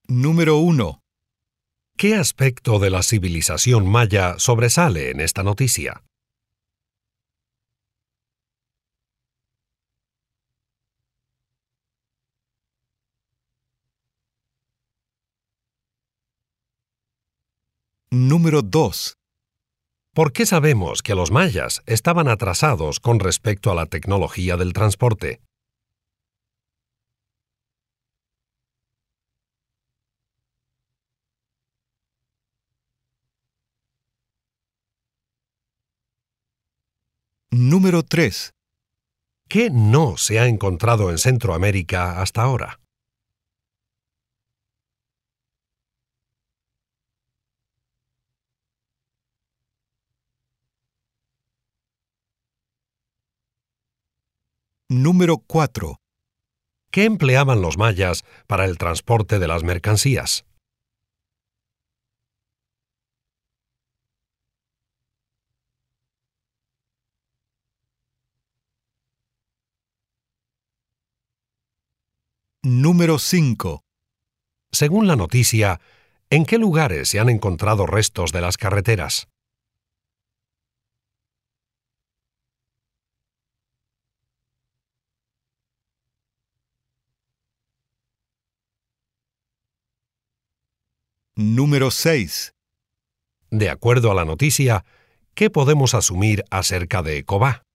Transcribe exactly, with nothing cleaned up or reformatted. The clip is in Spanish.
Número uno. ¿Qué aspecto de la civilización maya sobresale en esta noticia? Número dos. ¿Por qué sabemos que los mayas estaban atrasados con respecto a la tecnología del transporte? Número tres. ¿Qué no se ha encontrado en Centroamérica hasta ahora? Número cuatro. ¿Qué empleaban los mayas para el transporte de las mercancías? Número cinco. Según la noticia, ¿en qué lugares se han encontrado restos de las carreteras? Número seis. De acuerdo a la noticia, ¿qué podemos asumir acerca de Cobá?